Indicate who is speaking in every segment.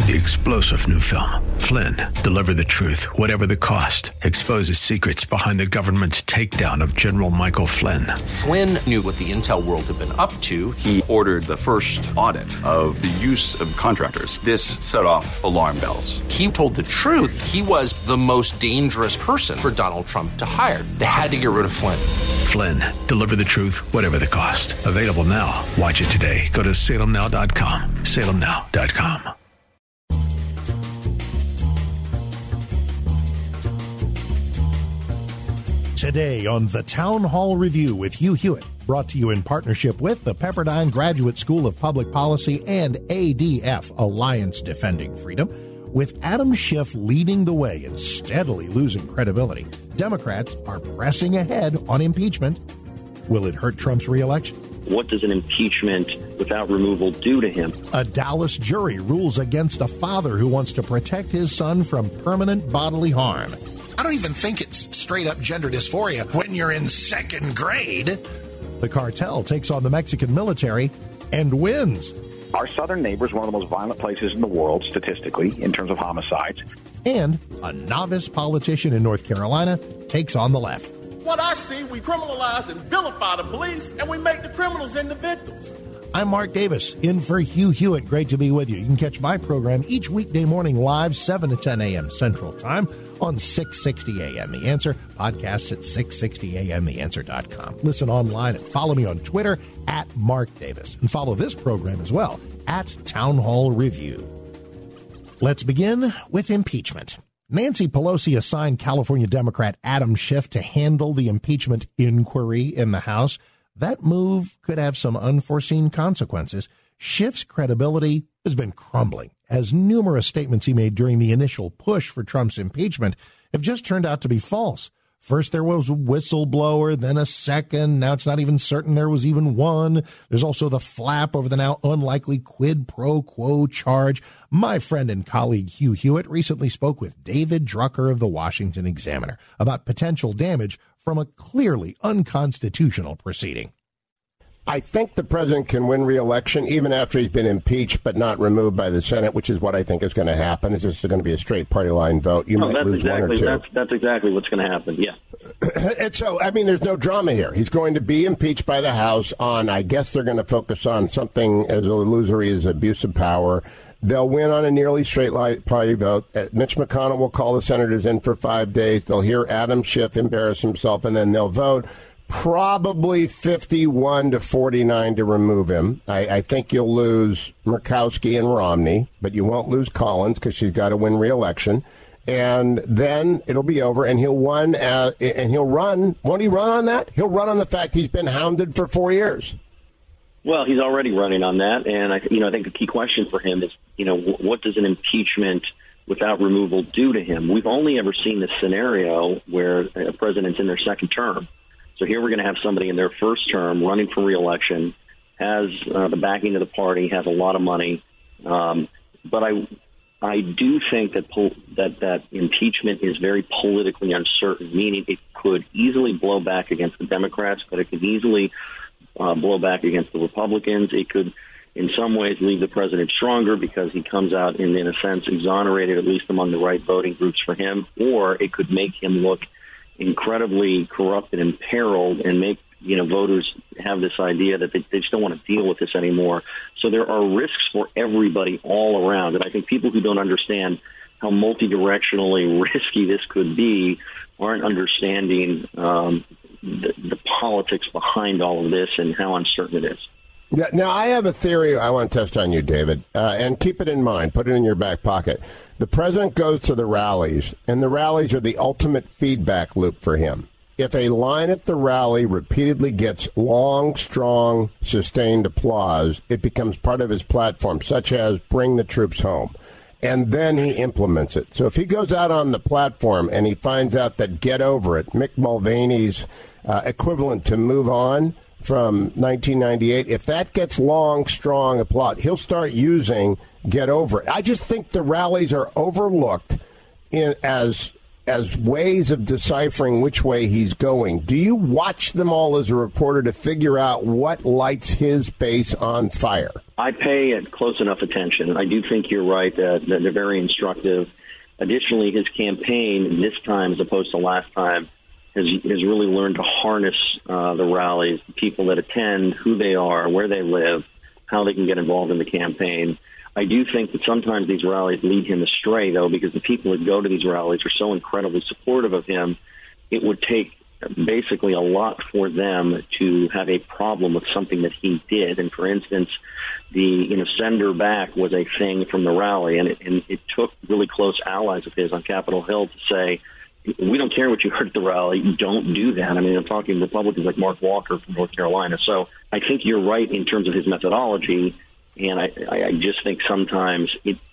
Speaker 1: The explosive new film, Flynn, Deliver the Truth, Whatever the Cost, exposes secrets behind the government's takedown of General Michael Flynn.
Speaker 2: Flynn knew what the intel world had been up to.
Speaker 3: He ordered the first audit of the use of contractors. This set off alarm bells.
Speaker 2: He told the truth. He was the most dangerous person for Donald Trump to hire. They had to get rid of Flynn.
Speaker 1: Flynn, Deliver the Truth, Whatever the Cost. Available now. Watch it today. Go to salemnow.com. salemnow.com.
Speaker 4: Today on the Town Hall Review with Hugh Hewitt, brought to you in partnership with the Pepperdine Graduate School of Public Policy and ADF, Alliance Defending Freedom. With Adam Schiff leading the way and steadily losing credibility, Democrats are pressing ahead on impeachment. Will it hurt Trump's reelection?
Speaker 5: What does an impeachment without removal do to him?
Speaker 4: A Dallas jury rules against a father who wants to protect his son from permanent bodily harm.
Speaker 6: I don't even think it's straight-up gender dysphoria when you're in second grade.
Speaker 4: The cartel takes on the Mexican military and wins.
Speaker 7: Our southern neighbor is one of the most violent places in the world, statistically, in terms of homicides.
Speaker 4: And a novice politician in North Carolina takes on the left.
Speaker 8: What I see, we criminalize and vilify the police, and we make the criminals into victims.
Speaker 4: I'm Mark Davis, in for Hugh Hewitt. Great to be with you. You can catch my program each weekday morning live, 7 to 10 a.m. Central Time on 660 a.m. The Answer. Podcasts at 660amtheanswer.com. Listen online and follow me on Twitter at Mark Davis. And follow this program as well at Town Hall Review. Let's begin with impeachment. Nancy Pelosi assigned California Democrat Adam Schiff to handle the impeachment inquiry in the House. That move could have some unforeseen consequences. Schiff's credibility has been crumbling, as numerous statements he made during the initial push for Trump's impeachment have just turned out to be false. First there was a whistleblower, then a second. Now it's not even certain there was even one. There's also the flap over the now unlikely quid pro quo charge. My friend and colleague Hugh Hewitt recently spoke with David Drucker of the Washington Examiner about potential damage from a clearly unconstitutional proceeding.
Speaker 9: I think the president can win re-election even after he's been impeached but not removed by the Senate, which is what I think is going to happen. It's just going to be a straight party line vote. You might lose one or two.
Speaker 5: That's exactly what's going to happen, yeah.
Speaker 9: And so, I mean, there's no drama here. He's going to be impeached by the House on, I guess they're going to focus on something as illusory as abuse of power. They'll win on a nearly straight party vote. Mitch McConnell will call the senators in for 5 days. They'll hear Adam Schiff embarrass himself, and then they'll vote. Probably 51 to 49 to remove him. I think you'll lose Murkowski and Romney, but you won't lose Collins because she's got to win re-election. And then it'll be over, and he'll run. Won't he run on that? He'll run on the fact he's been hounded for 4 years.
Speaker 5: Well, he's already running on that, and I think the key question for him is, what does an impeachment without removal do to him? We've only ever seen this scenario where a president's in their second term. So here we're going to have somebody in their first term running for re-election, has the backing of the party, has a lot of money. But I do think that impeachment is very politically uncertain, meaning it could easily blow back against the Democrats, but it could easily blow back against the Republicans. It could, in some ways, leave the president stronger because he comes out in a sense, exonerated, at least among the right voting groups for him, or it could make him look incredibly corrupt and imperiled and make voters have this idea that they just don't want to deal with this anymore. So there are risks for everybody all around. And I think people who don't understand how multidirectionally risky this could be aren't understanding the politics behind all of this and how uncertain it is.
Speaker 9: Yeah, now, I have a theory I want to test on you, David, and keep it in mind. Put it in your back pocket. The president goes to the rallies, and the rallies are the ultimate feedback loop for him. If a line at the rally repeatedly gets long, strong, sustained applause, it becomes part of his platform, such as bring the troops home. And then he implements it. So if he goes out on the platform and he finds out that get over it, Mick Mulvaney's equivalent to move on, from 1998, if that gets long, strong applause, he'll start using get over it. I just think the rallies are overlooked as as ways of deciphering which way he's going. Do you watch them all as a reporter to figure out what lights his base on fire?
Speaker 5: I pay close enough attention. I do think you're right that they're very instructive. Additionally, his campaign this time, as opposed to last time, has really learned to harness the rallies, the people that attend, who they are, where they live, how they can get involved in the campaign. I do think that sometimes these rallies lead him astray, though, because the people that go to these rallies are so incredibly supportive of him. It would take basically a lot for them to have a problem with something that he did. And for instance, the send her back was a thing from the rally, and it took really close allies of his on Capitol Hill to say, we don't care what you heard at the rally. Don't do that. I mean, I'm talking Republicans like Mark Walker from North Carolina. So I think you're right in terms of his methodology, and I just think sometimes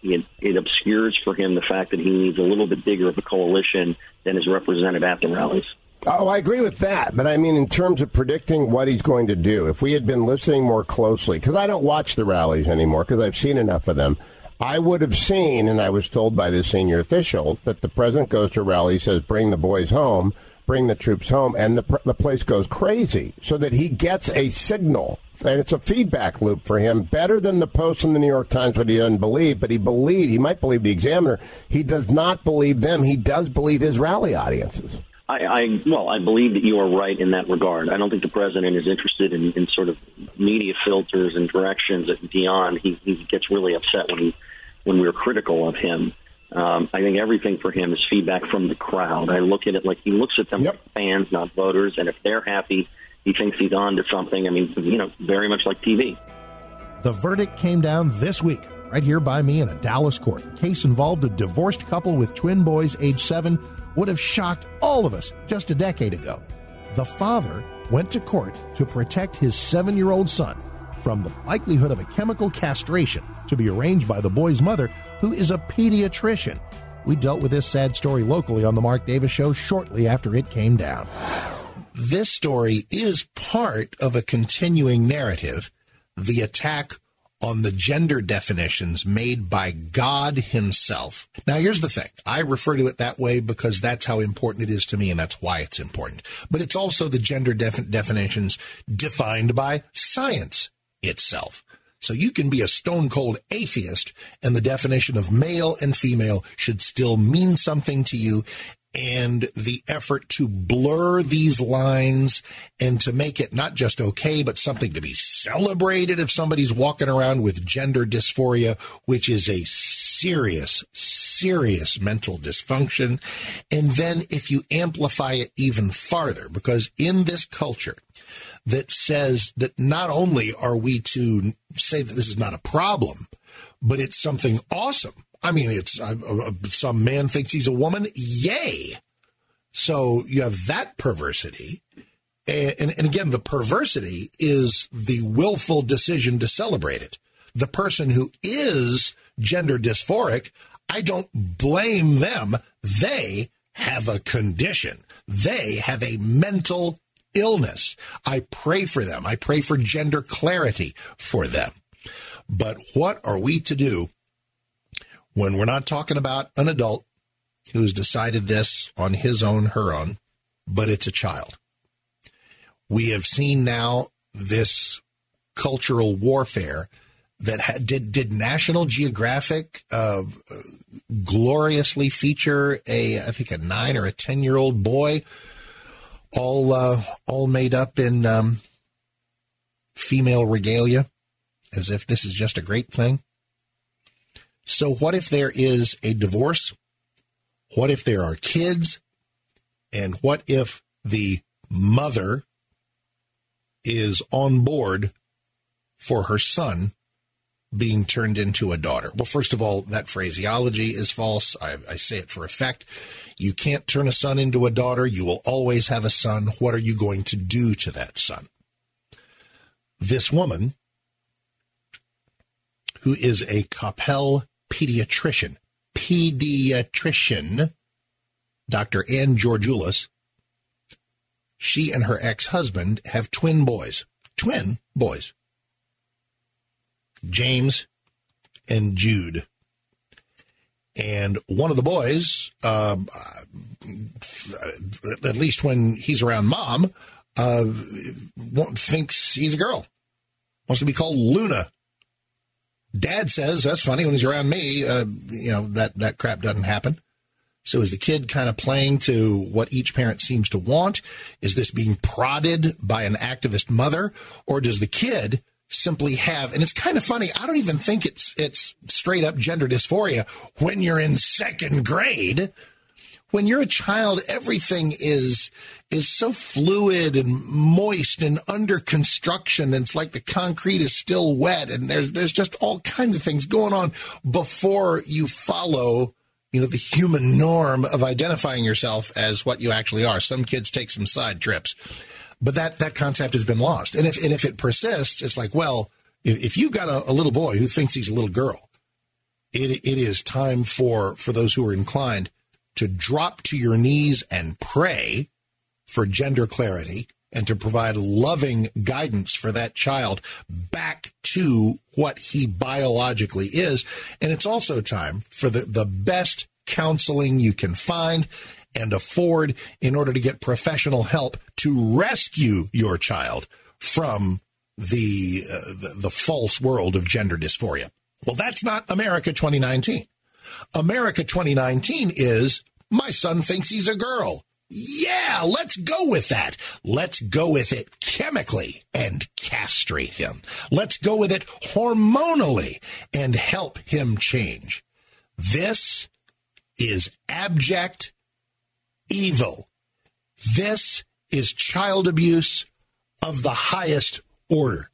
Speaker 5: it obscures for him the fact that he needs a little bit bigger of a coalition than is represented at the rallies.
Speaker 9: Oh, I agree with that. But I mean, in terms of predicting what he's going to do, if we had been listening more closely, because I don't watch the rallies anymore because I've seen enough of them, I would have seen, and I was told by the senior official, that the president goes to a rally, says, bring the boys home, bring the troops home, and the place goes crazy, so that he gets a signal. And it's a feedback loop for him, better than the Post and the New York Times, what he doesn't believe. But he might believe the Examiner. He does not believe them. He does believe his rally audiences.
Speaker 5: I believe that you are right in that regard. I don't think the president is interested in sort of media filters and directions beyond. He gets really upset when we're critical of him. I think everything for him is feedback from the crowd. I look at it like he looks at them like fans, not voters, and if they're happy, he thinks he's on to something. I mean, very much like TV.
Speaker 4: The verdict came down this week, right here by me in a Dallas court. The case involved a divorced couple with twin boys age 7, would have shocked all of us just a decade ago. The father went to court to protect his 7-year-old son from the likelihood of a chemical castration to be arranged by the boy's mother, who is a pediatrician. We dealt with this sad story locally on the Mark Davis Show shortly after it came down. This story is part of a continuing narrative, the attack on the gender definitions made by God himself. Now, here's the thing. I refer to it that way because that's how important it is to me, and that's why it's important. But it's also the gender definitions defined by science itself. So you can be a stone-cold atheist, and the definition of male and female should still mean something to you. And the effort to blur these lines and to make it not just okay, but something to be celebrated if somebody's walking around with gender dysphoria, which is a serious, serious mental dysfunction. And then if you amplify it even farther, because in this culture that says that not only are we to say that this is not a problem, but it's something awesome. I mean, it's some man thinks he's a woman. Yay. So you have that perversity. And again, the perversity is the willful decision to celebrate it. The person who is gender dysphoric, I don't blame them. They have a condition. They have a mental illness. I pray for them. I pray for gender clarity for them. But what are we to do when we're not talking about an adult who's decided this on his own, her own, but it's a child? We have seen now this cultural warfare that did National Geographic gloriously feature I think a 9 or a 10-year-old boy all made up in female regalia, as if this is just a great thing. So what if there is a divorce? What if there are kids? And what if the mother is on board for her son being turned into a daughter? Well, first of all, that phraseology is false. I say it for effect. You can't turn a son into a daughter. You will always have a son. What are you going to do to that son? This woman, who is a Coppell pediatrician, Dr. Ann Georgioulas, she and her ex-husband have twin boys, James and Jude.
Speaker 6: And one of the boys, at least when he's around mom, thinks he's a girl, wants to be called Luna. Dad says, that's funny, when he's around me, that crap doesn't happen. So is the kid kind of playing to what each parent seems to want? Is this being prodded by an activist mother? Or does the kid simply have, and it's kind of funny, I don't even think it's straight up gender dysphoria when you're in second grade. When you're a child, everything is so fluid and moist and under construction. And it's like the concrete is still wet, and there's just all kinds of things going on before you follow, the human norm of identifying yourself as what you actually are. Some kids take some side trips, but that concept has been lost. And if it persists, it's like, well, if you've got a little boy who thinks he's a little girl, it is time for those who are inclined to drop to your knees and pray for gender clarity and to provide loving guidance for that child back to what he biologically is. And it's also time for the best counseling you can find and afford in order to get professional help to rescue your child from the false world of gender dysphoria. Well, that's not America 2019. America 2019 is, my son thinks he's a girl. Yeah, let's go with that. Let's go with it chemically and castrate him. Let's go with it hormonally and help him change. This is abject evil. This is child abuse of the highest order.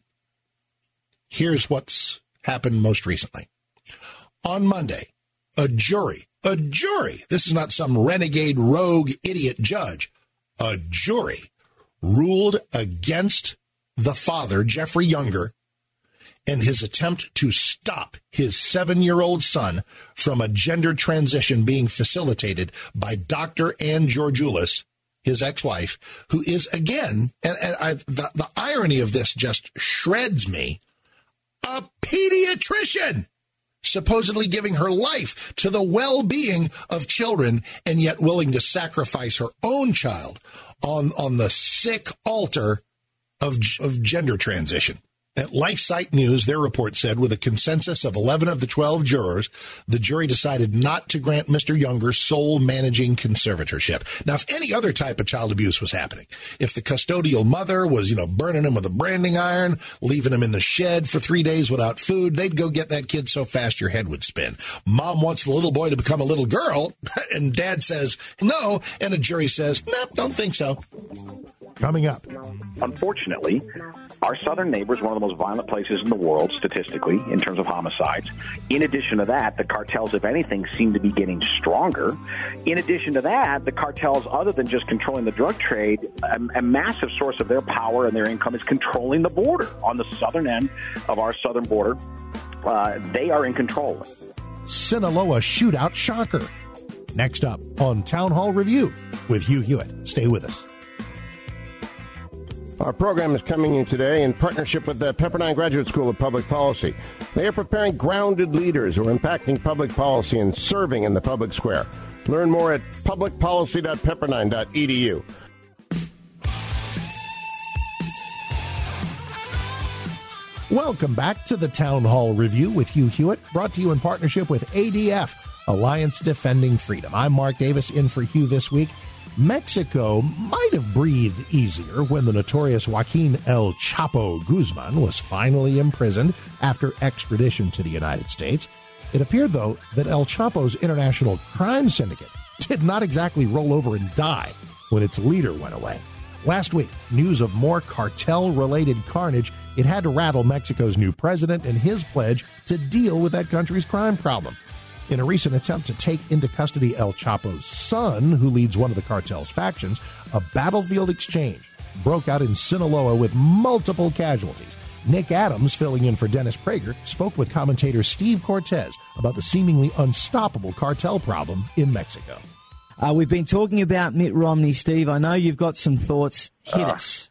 Speaker 6: Here's what's happened most recently. On Monday, a jury, this is not some renegade, rogue, idiot judge, a jury ruled against the father, Jeffrey Younger, and his attempt to stop his 7-year-old son from a gender transition being facilitated by Dr. Ann Georgoulis, his ex-wife, who is, again, the irony of this just shreds me, a pediatrician, supposedly giving her life to the well-being of children and yet willing to sacrifice her own child on the sick altar of gender transition. At LifeSite News, their report said, with a consensus of 11 of the 12 jurors, the jury decided not to grant Mr. Younger sole managing conservatorship. Now, if any other type of child abuse was happening, if the custodial mother was, burning him with a branding iron, leaving him in the shed for 3 days without food, they'd go get that kid so fast your head would spin. Mom wants the little boy to become a little girl, and dad says no, and a jury says, nope, don't think so.
Speaker 4: Coming up.
Speaker 7: Unfortunately, our southern neighbor is one of the most violent places in the world, statistically, in terms of homicides. In addition to that, the cartels, if anything, seem to be getting stronger. In addition to that, the cartels, other than just controlling the drug trade, a massive source of their power and their income is controlling the border. On the southern end of our southern border, they are in control.
Speaker 4: Sinaloa shootout shocker. Next up on Town Hall Review with Hugh Hewitt. Stay with us.
Speaker 9: Our program is coming in today in partnership with the Pepperdine Graduate School of Public Policy. They are preparing grounded leaders who are impacting public policy and serving in the public square. Learn more at publicpolicy.pepperdine.edu.
Speaker 4: Welcome back to the Town Hall Review with Hugh Hewitt, brought to you in partnership with ADF, Alliance Defending Freedom. I'm Mark Davis, in for Hugh this week. Mexico might have breathed easier when the notorious Joaquin El Chapo Guzman was finally imprisoned after extradition to the United States. It appeared, though, that El Chapo's international crime syndicate did not exactly roll over and die when its leader went away. Last week, news of more cartel-related carnage. It had to rattle Mexico's new president and his pledge to deal with that country's crime problem. In a recent attempt to take into custody El Chapo's son, who leads one of the cartel's factions, a battlefield exchange broke out in Sinaloa with multiple casualties. Nick Adams, filling in for Dennis Prager, spoke with commentator Steve Cortez about the seemingly unstoppable cartel problem in Mexico.
Speaker 10: We've been talking about Mitt Romney, Steve. I know you've got some thoughts. Hit us.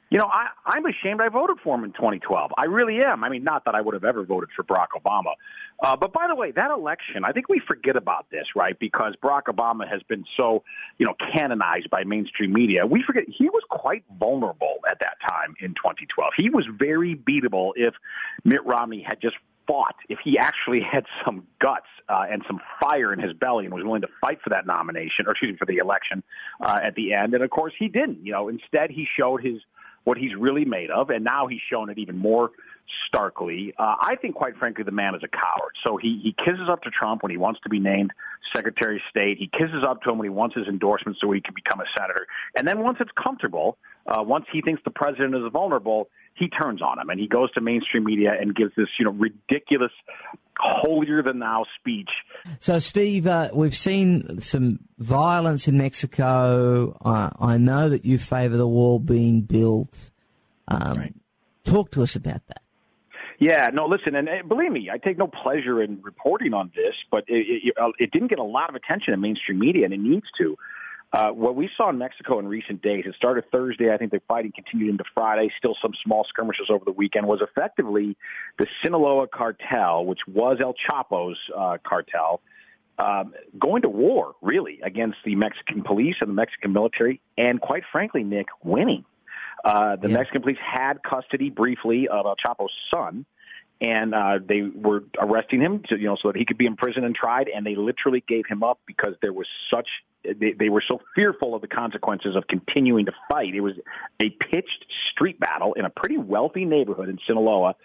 Speaker 7: I'm ashamed I voted for him in 2012. I really am. I mean, not that I would have ever voted for Barack Obama, But by the way, that election, I think we forget about this, right? Because Barack Obama has been so, canonized by mainstream media. We forget he was quite vulnerable at that time in 2012. He was very beatable if Mitt Romney had just fought, if he actually had some guts and some fire in his belly and was willing to fight for that nomination, or for the election at the end. And of course, he didn't. Instead, he showed what he's really made of, and now he's shown it even more starkly. I think, quite frankly, the man is a coward. So he kisses up to Trump when he wants to be named Secretary of State. He kisses up to him when he wants his endorsement so he can become a senator. And then once it's comfortable, once he thinks the president is vulnerable, he turns on him, and he goes to mainstream media and gives this, ridiculous, holier-than-thou speech.
Speaker 10: So, Steve, we've seen some violence in Mexico. I know that you favor the wall being built.
Speaker 7: Right.
Speaker 10: Talk to us about that.
Speaker 7: Yeah, no, listen, and believe me, I take no pleasure in reporting on this, but it didn't get a lot of attention in mainstream media, and it needs to. What we saw in Mexico in recent days, it started Thursday. I think the fighting continued into Friday, still some small skirmishes over the weekend, was effectively the Sinaloa cartel, which was El Chapo's cartel, going to war, really, against the Mexican police and the Mexican military, and quite frankly, Nick, winning. The Mexican police had custody briefly of El Chapo's son, and they were arresting him so that he could be imprisoned and tried, and they literally gave him up because there was they were so fearful of the consequences of continuing to fight. It was a pitched street battle in a pretty wealthy neighborhood in Sinaloa,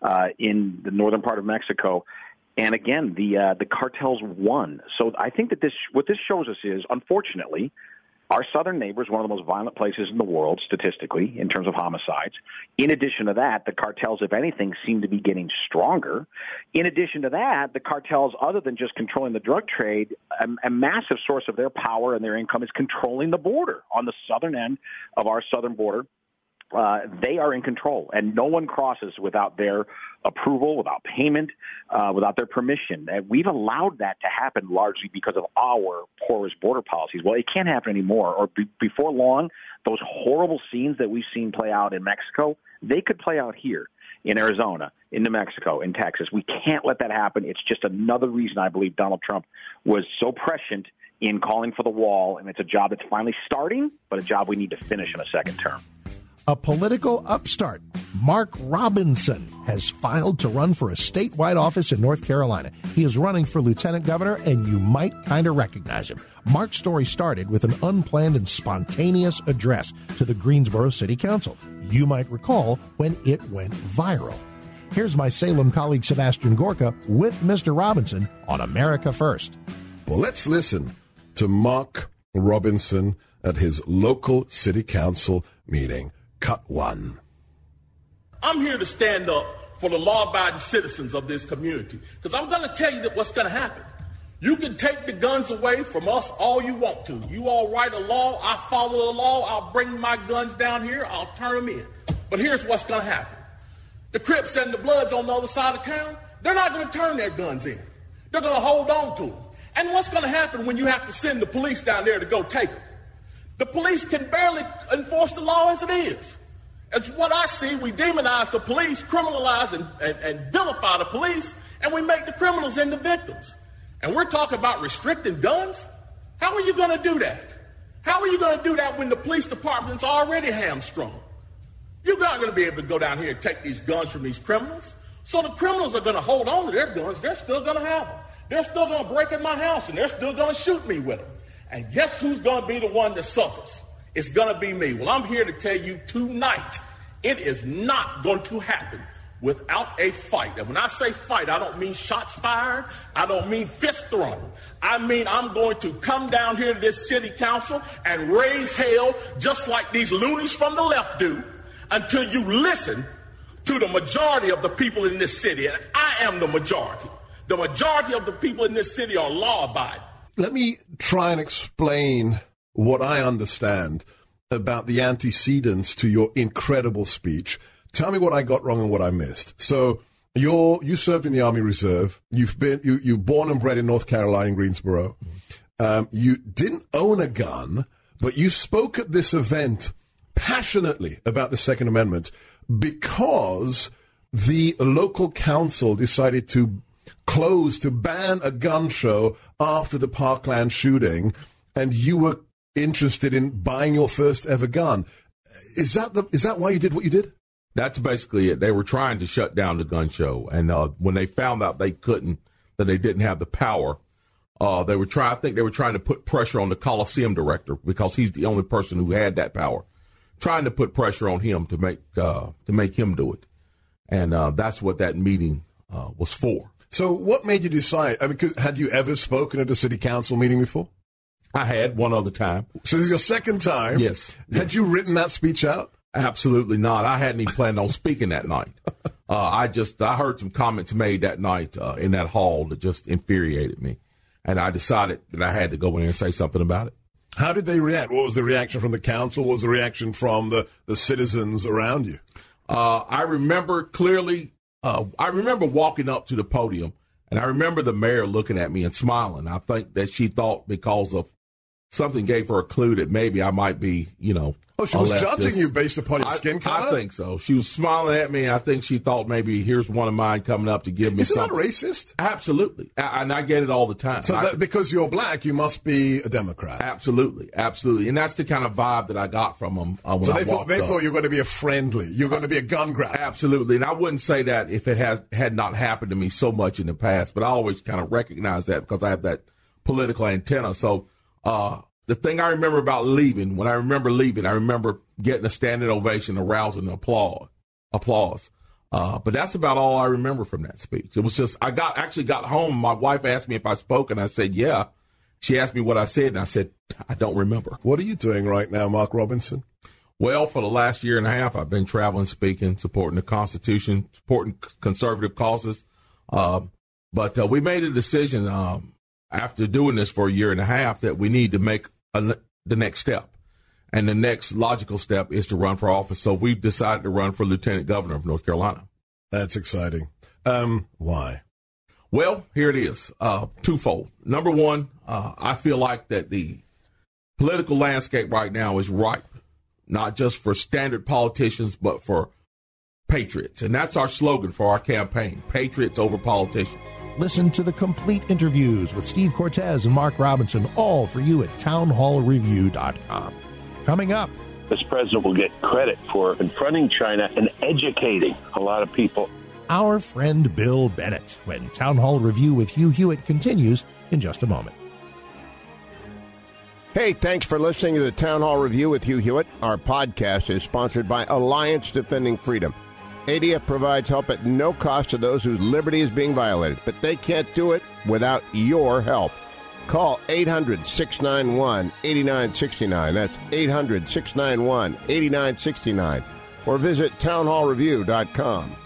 Speaker 7: in the northern part of Mexico. And again, the cartels won. So I think that what this shows us is, unfortunately, our southern neighbor is one of the most violent places in the world, statistically, in terms of homicides. In addition to that, the cartels, if anything, seem to be getting stronger. In addition to that, the cartels, other than just controlling the drug trade, a massive source of their power and their income is controlling the border. On the southern end of our southern border, they are in control, and no one crosses without their approval, without payment, without their permission. And we've allowed that to happen largely because of our porous border policies. Well, it can't happen anymore, or before long, those horrible scenes that we've seen play out in Mexico, they could play out here in Arizona, in New Mexico, in Texas. We can't let that happen. It's just another reason I believe Donald Trump was so prescient in calling for the wall, and it's a job that's finally starting, but a job we need to finish in a second term.
Speaker 4: A political upstart, Mark Robinson, has filed to run for a statewide office in North Carolina. He is running for lieutenant governor, and you might kind of recognize him. Mark's story started with an unplanned and spontaneous address to the Greensboro City Council. You might recall when it went viral. Here's my Salem colleague Sebastian Gorka with Mr. Robinson on America First.
Speaker 11: Well, let's listen to Mark Robinson at his local city council meeting. Cut 1.
Speaker 8: I'm here to stand up for the law-abiding citizens of this community, because I'm going to tell you that what's going to happen. You can take the guns away from us all you want to. You all write a law, I follow the law, I'll bring my guns down here, I'll turn them in. But here's what's going to happen. The Crips and the Bloods on the other side of town, they're not going to turn their guns in. They're going to hold on to them. And what's going to happen when you have to send the police down there to go take them? The police can barely enforce the law as it is. As what I see, we demonize the police, criminalize and vilify the police, and we make the criminals into victims. And we're talking about restricting guns? How are you going to do that? How are you going to do that when the police department's already hamstrung? You're not going to be able to go down here and take these guns from these criminals. So the criminals are going to hold on to their guns. They're still going to have them. They're still going to break in my house, and they're still going to shoot me with them. And guess who's going to be the one that suffers? It's going to be me. Well, I'm here to tell you tonight, it is not going to happen without a fight. And when I say fight, I don't mean shots fired. I don't mean fist thrown. I mean I'm going to come down here to this city council and raise hell just like these loonies from the left do until you listen to the majority of the people in this city. And I am the majority. The majority of the people in this city are law-abiding.
Speaker 11: Let me try and explain what I understand about the antecedents to your incredible speech. Tell me what I got wrong and what I missed. So you served in the Army Reserve. You're born and bred in North Carolina, in Greensboro. You didn't own a gun, but you spoke at this event passionately about the Second Amendment because the local council decided to closed to ban a gun show after the Parkland shooting, and you were interested in buying your first ever gun. Is that why you did what you did?
Speaker 12: That's basically it. They were trying to shut down the gun show, and when they found out they couldn't, that they didn't have the power, I think they were trying to put pressure on the Coliseum director, because he's the only person who had that power, trying to put pressure on him to make him do it, and that's what that meeting was for.
Speaker 11: So, what made you decide? I mean, had you ever spoken at a city council meeting before?
Speaker 12: I had one other time.
Speaker 11: So this is your second time?
Speaker 12: Yes.
Speaker 11: Had you written that speech out?
Speaker 12: Absolutely not. I hadn't even planned on speaking that night. I heard some comments made that night in that hall that just infuriated me. And I decided that I had to go in there and say something about it.
Speaker 11: How did they react? What was the reaction from the council? What was the reaction from the citizens around you?
Speaker 12: I remember clearly, I remember walking up to the podium, and I remember the mayor looking at me and smiling. I think that she thought because of something gave her a clue that maybe I might be,
Speaker 11: Oh, she was judging you based upon your skin color?
Speaker 12: I think so. She was smiling at me. I think she thought maybe here's one of mine coming up to give me something.
Speaker 11: Isn't that racist?
Speaker 12: Absolutely. And I get it all the time.
Speaker 11: So because you're black, you must be a Democrat.
Speaker 12: Absolutely. Absolutely. And that's the kind of vibe that I got from them when I walked up.
Speaker 11: They thought you were going to be you're going to be a gun grabber.
Speaker 12: Absolutely. And I wouldn't say that if it had not happened to me so much in the past, but I always kind of recognize that because I have that political antenna. So, the thing I remember about leaving, I remember getting a standing ovation, a rousing applause. But that's about all I remember from that speech. It was just, I got home. My wife asked me if I spoke, and I said, yeah. She asked me what I said, and I said, I don't remember.
Speaker 11: What are you doing right now, Mark Robinson?
Speaker 12: Well, for the last year and a half, I've been traveling, speaking, supporting the Constitution, supporting conservative causes. But we made a decision after doing this for a year and a half that we need to make the next step. And the next logical step is to run for office. So we've decided to run for lieutenant governor of North Carolina.
Speaker 11: That's exciting. Why?
Speaker 12: Well, here it is. Twofold. Number one, I feel like that the political landscape right now is ripe, not just for standard politicians, but for patriots. And that's our slogan for our campaign, patriots over politicians.
Speaker 4: Listen to the complete interviews with Steve Cortez and Mark Robinson, all for you at townhallreview.com. Coming up,
Speaker 13: this president will get credit for confronting China and educating a lot of people.
Speaker 4: Our friend Bill Bennett, when Town Hall Review with Hugh Hewitt continues in just a moment.
Speaker 9: Hey, thanks for listening to the Town Hall Review with Hugh Hewitt. Our podcast is sponsored by Alliance Defending Freedom. ADF provides help at no cost to those whose liberty is being violated, but they can't do it without your help. Call 800-691-8969. That's 800-691-8969. Or visit townhallreview.com.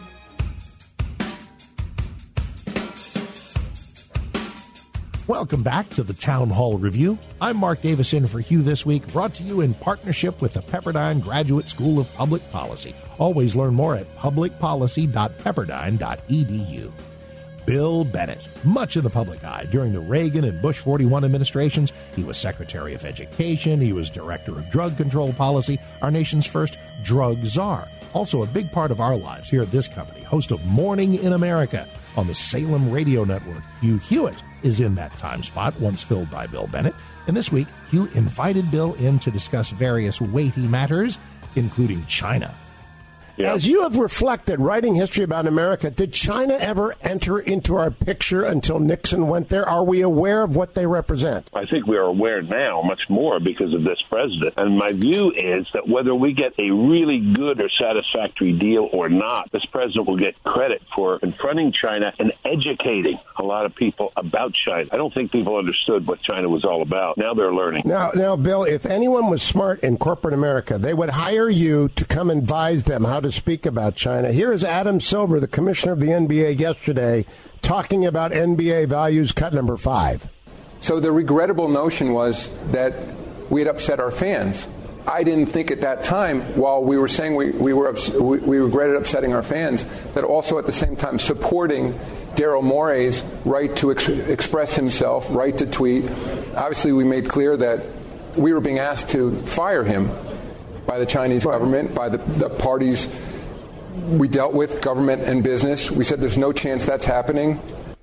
Speaker 4: Welcome back to the Town Hall Review. I'm Mark Davis in for Hugh this week, brought to you in partnership with the Pepperdine Graduate School of Public Policy. Always learn more at publicpolicy.pepperdine.edu. Bill Bennett, much in the public eye during the Reagan and Bush 41 administrations. He was Secretary of Education. He was Director of Drug Control Policy, our nation's first drug czar. Also a big part of our lives here at this company, host of Morning in America on the Salem Radio Network. Hugh Hewitt is in that time spot, once filled by Bill Bennett. And this week, Hugh invited Bill in to discuss various weighty matters, including China.
Speaker 9: Yeah. As you have reflected, writing history about America, did China ever enter into our picture until Nixon went there? Are we aware of what they represent?
Speaker 13: I think we are aware now much more because of this president. And my view is that whether we get a really good or satisfactory deal or not, this president will get credit for confronting China and educating a lot of people about China. I don't think people understood what China was all about. Now they're learning.
Speaker 9: Now, Bill, if anyone was smart in corporate America, they would hire you to come and advise them how to speak about China. Here is Adam Silver, the commissioner of the NBA, yesterday, talking about NBA values cut number 5.
Speaker 14: So the regrettable notion was that we had upset our fans. I didn't think at that time, while we were saying we regretted upsetting our fans, that also at the same time supporting Daryl Morey's right to express himself, right to tweet. Obviously, we made clear that we were being asked to fire him by the Chinese government, by the parties we dealt with, government and business. We said there's no chance that's happening.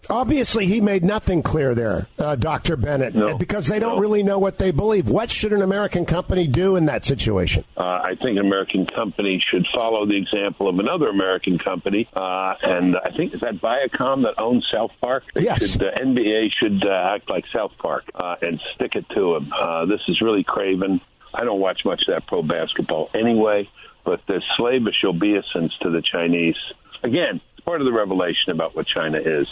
Speaker 9: Obviously, he made nothing clear there, Dr. Bennett, because they don't really know what they believe. What should an American company do in that situation?
Speaker 13: I think an American company should follow the example of another American company, and I think, is that Viacom that owns South Park?
Speaker 9: Yes.
Speaker 13: NBA should act like South Park and stick it to them. This is really craven. I don't watch much of that pro basketball anyway, but the slavish obeisance to the Chinese, again, it's part of the revelation about what China is.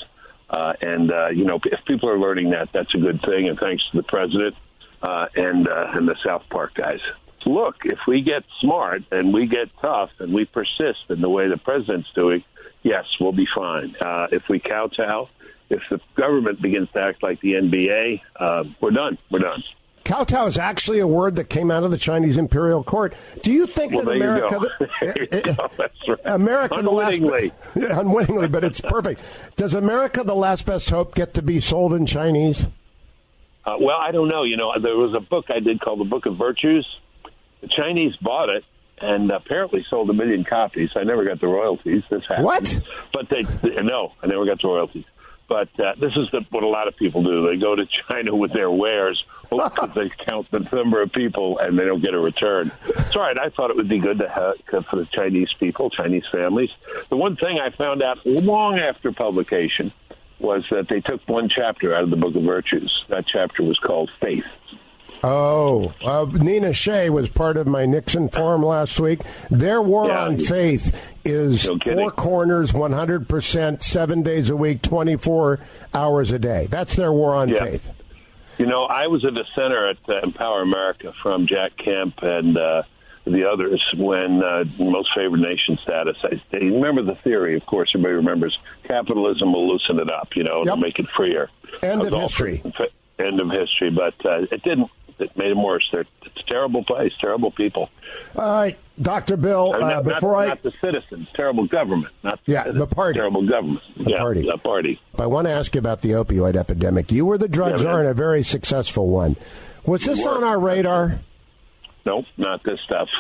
Speaker 13: If people are learning that, that's a good thing, and thanks to the president and the South Park guys. Look, if we get smart and we get tough and we persist in the way the president's doing, yes, we'll be fine. If we kowtow, if the government begins to act like the NBA, we're done. We're done.
Speaker 9: Kowtow is actually a word that came out of the Chinese imperial court. Do you think that America,
Speaker 13: That's right.
Speaker 9: America,
Speaker 13: unwittingly,
Speaker 9: unwittingly, but it's perfect. Does America, the last best hope, get to be sold in Chinese?
Speaker 13: Well, I don't know. There was a book I did called The Book of Virtues. The Chinese bought it and apparently sold 1 million copies. I never got the royalties. This happened.
Speaker 9: What?
Speaker 13: But no, I never got the royalties. But this is what a lot of people do. They go to China with their wares, because they count the number of people, and they don't get a return. It's all right. I thought it would be good to have for the Chinese people, Chinese families. The one thing I found out long after publication was that they took one chapter out of the Book of Virtues. That chapter was called Faith.
Speaker 9: Oh, Nina Shea was part of my Nixon forum last week. Their war on faith is four corners, 100%, 7 days a week, 24 hours a day. That's their war on faith.
Speaker 13: I was a dissenter at Empower America from Jack Kemp and the others when Most Favored Nation status. I remember the theory, of course, everybody remembers capitalism will loosen it up, it'll make it freer.
Speaker 9: End of history.
Speaker 13: End of history, but it didn't. It made them worse. It's a terrible place, terrible people.
Speaker 9: All right, Dr. Bill,
Speaker 13: not the citizens, terrible government. Not the citizens,
Speaker 9: the party.
Speaker 13: Terrible government.
Speaker 9: The
Speaker 13: party.
Speaker 9: I want to ask you about the opioid epidemic. You were the drug czar and a very successful one. Was this on our radar?
Speaker 13: Nope, not this stuff.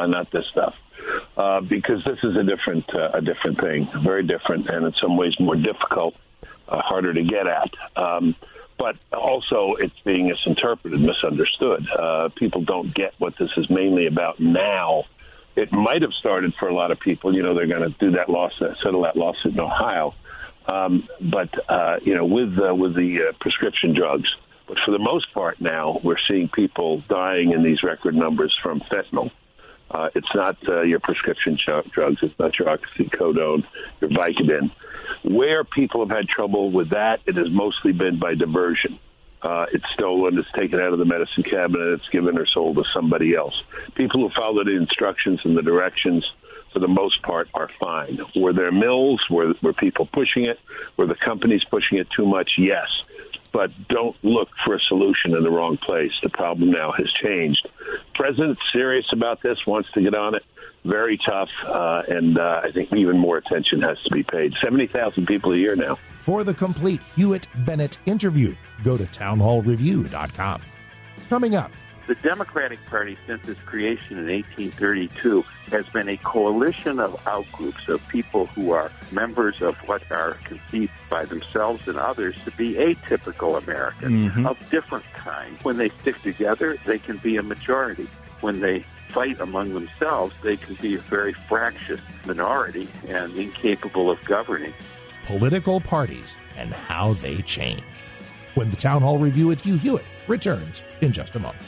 Speaker 13: Because this is a different thing, very different, and in some ways more difficult, harder to get at. But also, it's being misinterpreted, misunderstood. People don't get what this is mainly about now. It might have started for a lot of people. They're going to do that settle that lawsuit in Ohio. But with the prescription drugs. But for the most part now, we're seeing people dying in these record numbers from fentanyl. It's not your prescription drugs. It's not your oxycodone, your Vicodin. Where people have had trouble with that, it has mostly been by diversion. It's stolen, it's taken out of the medicine cabinet, it's given or sold to somebody else. People who follow the instructions and the directions, for the most part, are fine. Were there mills? Were people pushing it? Were the companies pushing it too much? Yes. But don't look for a solution in the wrong place. The problem now has changed. The president's serious about this, wants to get on it. Very tough, and I think even more attention has to be paid. 70,000 people a year now.
Speaker 4: For the complete Hewitt-Bennett interview, go to townhallreview.com. Coming up.
Speaker 15: The Democratic Party, since its creation in 1832, has been a coalition of outgroups of people who are members of what are conceived by themselves and others to be atypical Americans of different kinds. When they stick together, they can be a majority. When they fight among themselves, they can be a very fractious minority and incapable of governing.
Speaker 4: Political parties and how they change. When the Town Hall Review with Hugh Hewitt returns in just a moment.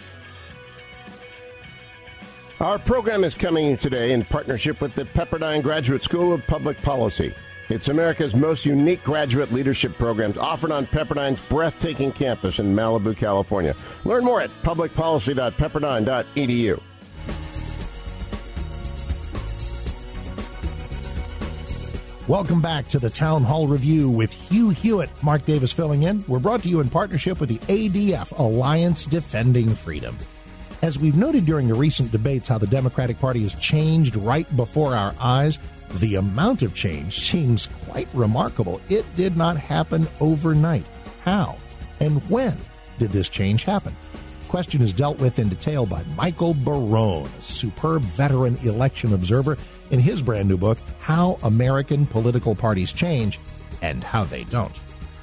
Speaker 9: Our program is coming today in partnership with the Pepperdine Graduate School of Public Policy. It's America's most unique graduate leadership programs offered on Pepperdine's breathtaking campus in Malibu, California. Learn more at publicpolicy.pepperdine.edu.
Speaker 4: Welcome back to the Town Hall Review with Hugh Hewitt. Mark Davis filling in. We're brought to you in partnership with the ADF, Alliance Defending Freedom. As we've noted during the recent debates how the Democratic Party has changed right before our eyes, the amount of change seems quite remarkable. It did not happen overnight. How and when did this change happen? The question is dealt with in detail by Michael Barone, a superb veteran election observer, in his brand new book, How American Political Parties Change and How They Don't.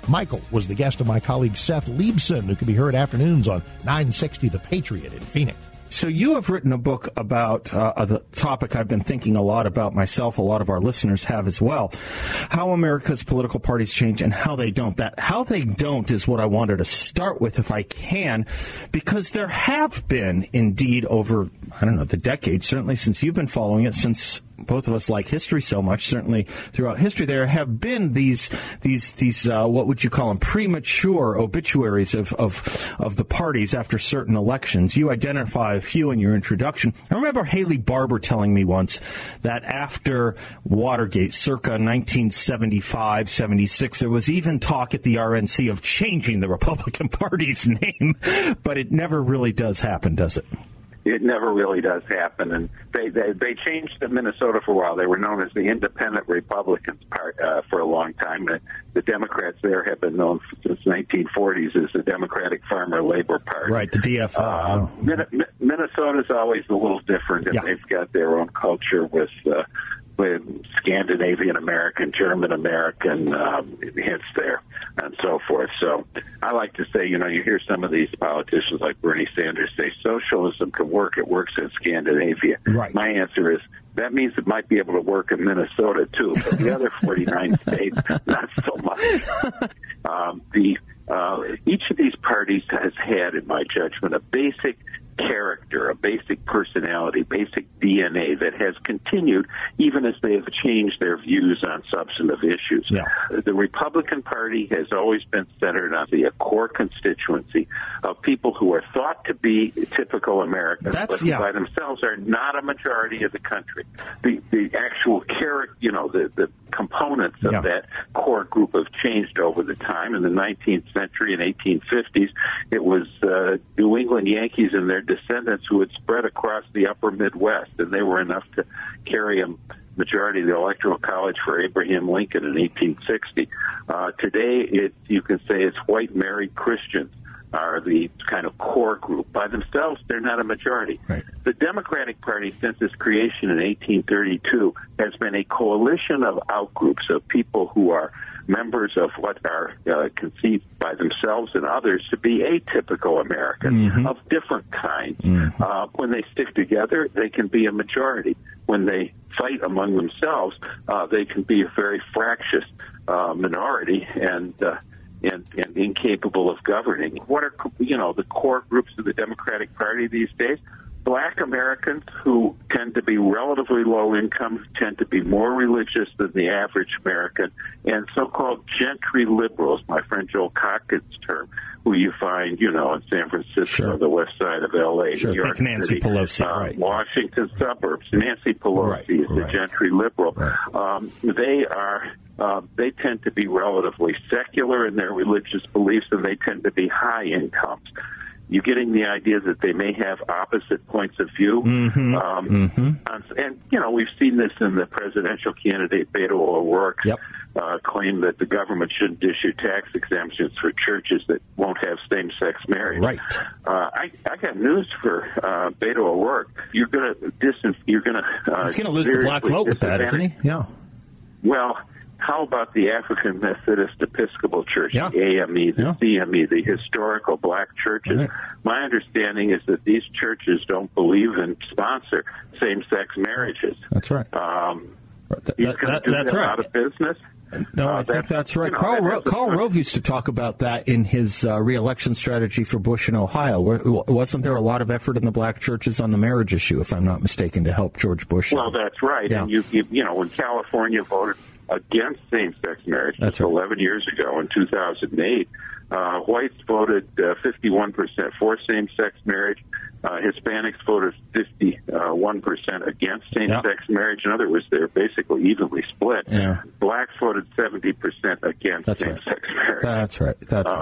Speaker 4: Michael was the guest of my colleague Seth Liebson, who can be heard afternoons on 960 The Patriot in Phoenix.
Speaker 16: So you have written a book about the topic I've been thinking a lot about myself. A lot of our listeners have as well. How America's political parties change and how they don't. That how they don't is what I wanted to start with, if I can, because there have been, indeed, over, I don't know, the decades, certainly since you've been following it, since both of us like history so much, certainly throughout history, there have been these what would you call them, premature obituaries of the parties after certain elections. You identify a few in your introduction. I remember Haley Barbour telling me once that after Watergate, circa 1975-76, there was even talk at the RNC of changing the Republican Party's name, but it never really does happen, does it?
Speaker 15: It never really does happen, and they changed in Minnesota for a while. They were known as the Independent Republicans for a long time. The Democrats there have been known since the 1940s as the Democratic Farmer Labor Party.
Speaker 16: Right, the DFL.
Speaker 15: Minnesota's always a little different, and they've got their own culture with Scandinavian American, German American hits there, and so forth. So I like to say, you hear some of these politicians like Bernie Sanders say socialism can work. It works in Scandinavia.
Speaker 16: Right.
Speaker 15: My answer is that means it might be able to work in Minnesota too, but the other 49 states, not so much. Each of these parties has had, in my judgment, a basic character, a basic personality, basic DNA that has continued even as they have changed their views on substantive issues.
Speaker 16: Yeah.
Speaker 15: The Republican Party has always been centered on a core constituency of people who are thought to be typical Americans, but who by themselves are not a majority of the country. The actual character, the components of that core group have changed over the time. In the 19th century and 1850s, it was New England Yankees and their descendants who had spread across the upper Midwest, and they were enough to carry a majority of the Electoral College for Abraham Lincoln in 1860. Today, you can say it's white married Christians are the kind of core group. By themselves, they're not a majority.
Speaker 16: Right.
Speaker 15: The Democratic Party, since its creation in 1832, has been a coalition of outgroups of people who are members of what are conceived by themselves and others to be atypical Americans of different kinds. When they stick together, they can be a majority. When they fight among themselves, they can be a very fractious minority and incapable of governing. What are, the core groups of the Democratic Party these days? Black Americans who tend to be relatively low income, tend to be more religious than the average American, and so-called gentry liberals, my friend Joel Cockett term, who you find, in San Francisco, the west side of L.A.,
Speaker 16: New York
Speaker 15: Nancy
Speaker 16: City, Pelosi, right.
Speaker 15: Washington suburbs. Nancy Pelosi is the gentry liberal. They tend to be relatively secular in their religious beliefs, and they tend to be high incomes. You're getting the idea that they may have opposite points of view. And, we've seen this in the presidential candidate Beto O'Rourke claim that the government shouldn't issue tax exemptions for churches that won't have same-sex marriage.
Speaker 16: Right.
Speaker 15: I got news for Beto O'Rourke. He's going to
Speaker 16: lose the black vote with that, isn't he? Yeah.
Speaker 15: Well, how about the African Methodist Episcopal Church, the AME, the CME, the historical black churches? Right. My understanding is that these churches don't believe and sponsor same-sex marriages.
Speaker 16: That's right.
Speaker 15: He's going to do them out of business.
Speaker 16: No, I think that's right. Karl Rove used to talk about that in his re-election strategy for Bush in Ohio. Wasn't there a lot of effort in the black churches on the marriage issue, if I'm not mistaken, to help George Bush?
Speaker 15: Well, that's right. Yeah. And when California voted against same-sex marriage 11 years ago in 2008, whites voted 51% for same-sex marriage. Hispanics voted 51% against same-sex marriage. In other words, they're basically evenly split.
Speaker 16: Yeah.
Speaker 15: Blacks voted 70% against same-sex marriage.
Speaker 16: That's right. That's right.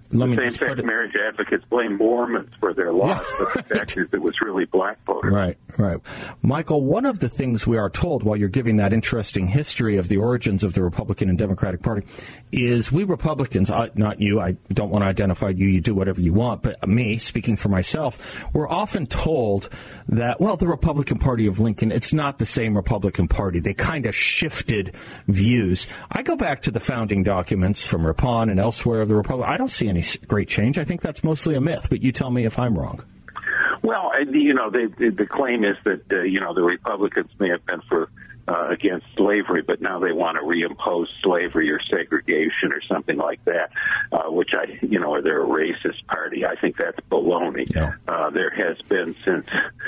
Speaker 15: Same-sex marriage advocates blame Mormons for their loss, but the fact is it was really black voters.
Speaker 16: Right. Michael, one of the things we are told while you're giving that interesting history of the origins of the Republican and Democratic Party is we Republicans, not you, I don't want to identify you, you do whatever you want, but me, speaking for myself, we're often told that, well, the Republican Party of Lincoln, it's not the same Republican Party. They kind of shifted views. I go back to the founding documents from Ripon and elsewhere of the Republic. I don't see any great change. I think that's mostly a myth, but you tell me if I'm wrong.
Speaker 15: Well, the claim is that, the Republicans may have been against slavery, but now they want to reimpose slavery or segregation or something like that, which they're a racist party. I think that's baloney. Yeah. There has been since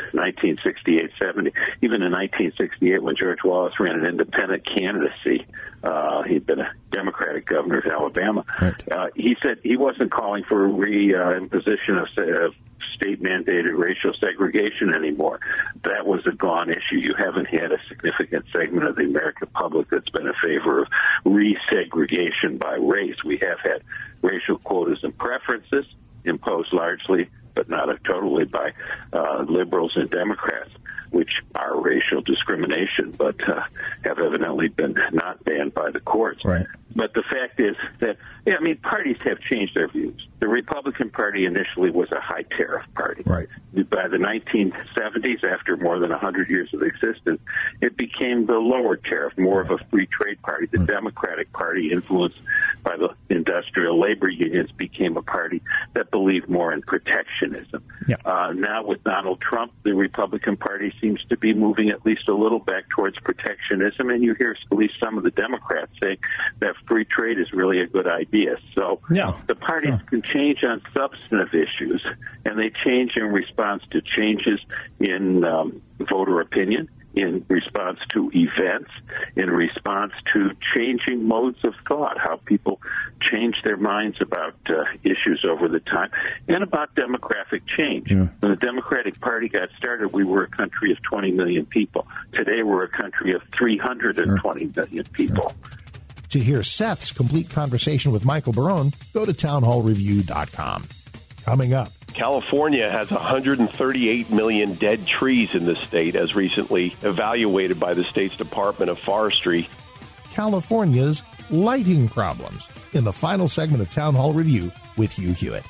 Speaker 15: 1968-70, even in 1968 when George Wallace ran an independent candidacy, he'd been a Democratic governor of Alabama. Right. He said he wasn't calling for reimposition of state-mandated racial segregation anymore. That was a gone issue. You haven't had a significant segment of the American public that's been in favor of resegregation by race. We have had racial quotas and preferences imposed largely, but not totally, by liberals and Democrats, which are racial discrimination, but have evidently been not banned by the courts. Right. But the fact is that, parties have changed their views. The Republican Party initially was a high tariff party. Right. By the 1970s, after more than 100 years of existence, it became the lower tariff, more of a free trade party. The Democratic Party, influenced by the industrial labor unions, became a party that believed more in protectionism. Yeah. Now with Donald Trump, the Republican Party seems to be moving at least a little back towards protectionism, and you hear at least some of the Democrats saying that free trade is really a good idea. So the parties can change on substantive issues, and they change in response to changes in voter opinion, in response to events, in response to changing modes of thought, how people change their minds about issues over the time, and about demographic change. Yeah. When the Democratic Party got started, we were a country of 20 million people. Today, we're a country of 320 million people.
Speaker 4: To hear Seth's complete conversation with Michael Barone, go to townhallreview.com. Coming up.
Speaker 17: California has 138 million dead trees in the state, as recently evaluated by the state's Department of Forestry.
Speaker 4: California's lighting problems in the final segment of Town Hall Review with Hugh Hewitt.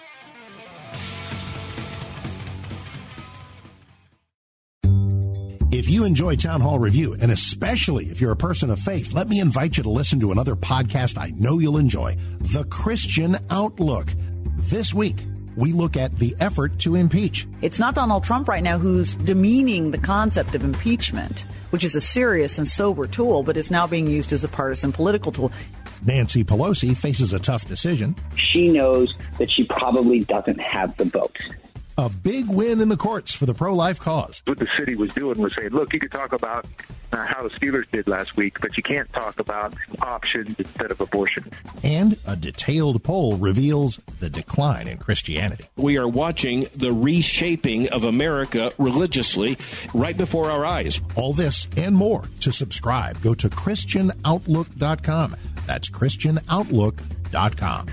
Speaker 4: If you enjoy Town Hall Review, and especially if you're a person of faith, let me invite you to listen to another podcast I know you'll enjoy, The Christian Outlook. This week, we look at the effort to impeach.
Speaker 18: It's not Donald Trump right now who's demeaning the concept of impeachment, which is a serious and sober tool, but is now being used as a partisan political tool.
Speaker 4: Nancy Pelosi faces a tough decision.
Speaker 19: She knows that she probably doesn't have the votes.
Speaker 4: A big win in the courts for the pro-life cause.
Speaker 20: What the city was doing was saying, look, you could talk about how the Steelers did last week, but you can't talk about options instead of abortion.
Speaker 4: And a detailed poll reveals the decline in Christianity.
Speaker 21: We are watching the reshaping of America religiously right before our eyes.
Speaker 4: All this and more. To subscribe, go to ChristianOutlook.com. That's ChristianOutlook.com.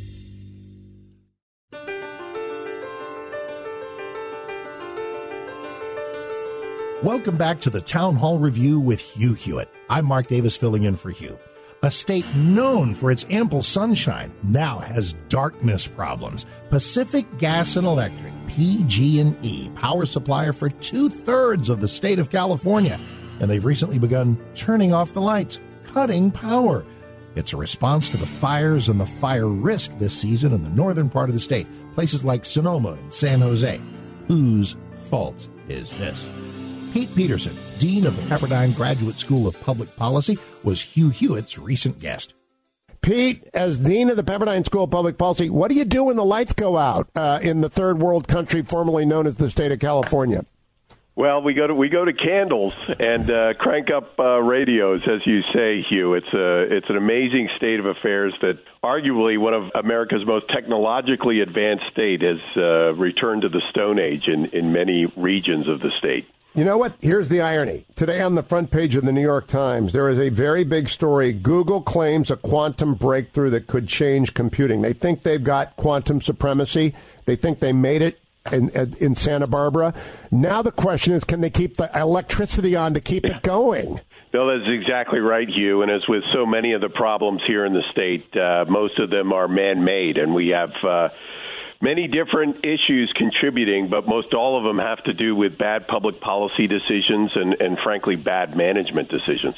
Speaker 4: Welcome back to the Town Hall Review with Hugh Hewitt. I'm Mark Davis filling in for Hugh. A state known for its ample sunshine now has darkness problems. Pacific Gas and Electric, PG&E, power supplier for 2/3 of the state of California. And they've recently begun turning off the lights, cutting power. It's a response to the fires and the fire risk this season in the northern part of the state, places like Sonoma and San Jose. Whose fault is this? Pete Peterson, Dean of the Pepperdine Graduate School of Public Policy, was Hugh Hewitt's recent guest.
Speaker 9: Pete, as Dean of the Pepperdine School of Public Policy, what do you do when the lights go out in the third world country formerly known as the state of California?
Speaker 17: Well, we go to candles and crank up radios, as you say, Hugh. It's an amazing state of affairs that arguably one of America's most technologically advanced state has returned to the Stone Age in many regions of the state.
Speaker 9: You know what? Here's the irony. Today on the front page of the New York Times, there is a very big story. Google claims a quantum breakthrough that could change computing. They think they've got quantum supremacy. They think they made it in Santa Barbara. Now the question is, can they keep the electricity on to keep it going?
Speaker 17: No, that's exactly right, Hugh. And as with so many of the problems here in the state, most of them are man-made, and we have many different issues contributing, but most all of them have to do with bad public policy decisions and frankly, bad management decisions.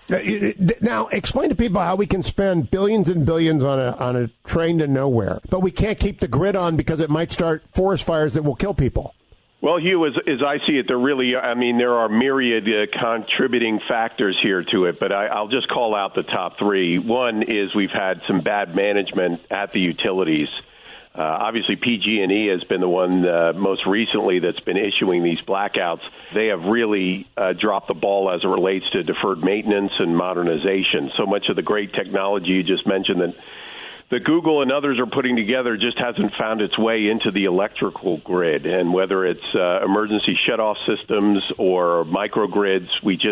Speaker 9: Now, explain to people how we can spend billions and billions on a train to nowhere, but we can't keep the grid on because it might start forest fires that will kill people.
Speaker 17: Well, Hugh, as I see it, there are myriad contributing factors here to it, but I'll just call out the top three. One is we've had some bad management at the utilities. Obviously, PG&E has been the one most recently that's been issuing these blackouts. They have really dropped the ball as it relates to deferred maintenance and modernization. So much of the great technology you just mentioned that Google and others are putting together just hasn't found its way into the electrical grid. And whether it's emergency shutoff systems or microgrids,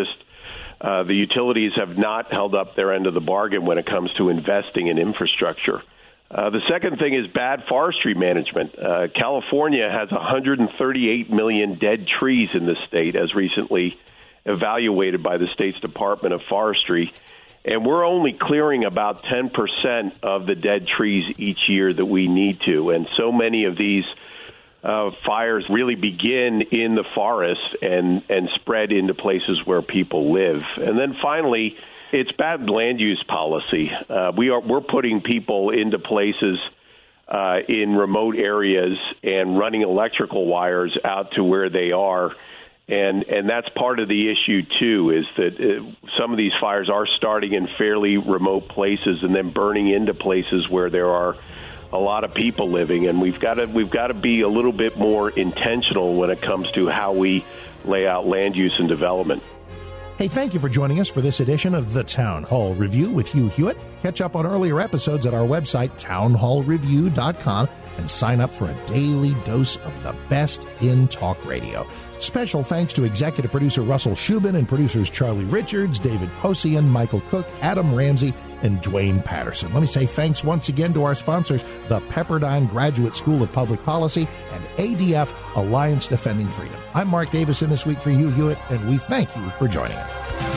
Speaker 17: the utilities have not held up their end of the bargain when it comes to investing in infrastructure. The second thing is bad forestry management. California has 138 million dead trees in the state, as recently evaluated by the state's Department of Forestry. And we're only clearing about 10% of the dead trees each year that we need to. And so many of these fires really begin in the forest and spread into places where people live. And then finally, it's bad land use policy. We're putting people into places in remote areas and running electrical wires out to where they are. And that's part of the issue, too, is that some of these fires are starting in fairly remote places and then burning into places where there are a lot of people living. And we've got to be a little bit more intentional when it comes to how we lay out land use and development.
Speaker 4: Hey, thank you for joining us for this edition of the Town Hall Review with Hugh Hewitt. Catch up on earlier episodes at our website, townhallreview.com, and sign up for a daily dose of the best in talk radio. Special thanks to executive producer Russell Shubin and producers Charlie Richards, David Posian, Michael Cook, Adam Ramsey, and Dwayne Patterson. Let me say thanks once again to our sponsors, the Pepperdine Graduate School of Public Policy and ADF, Alliance Defending Freedom. I'm Mark Davison this week for Hugh Hewitt, and we thank you for joining us.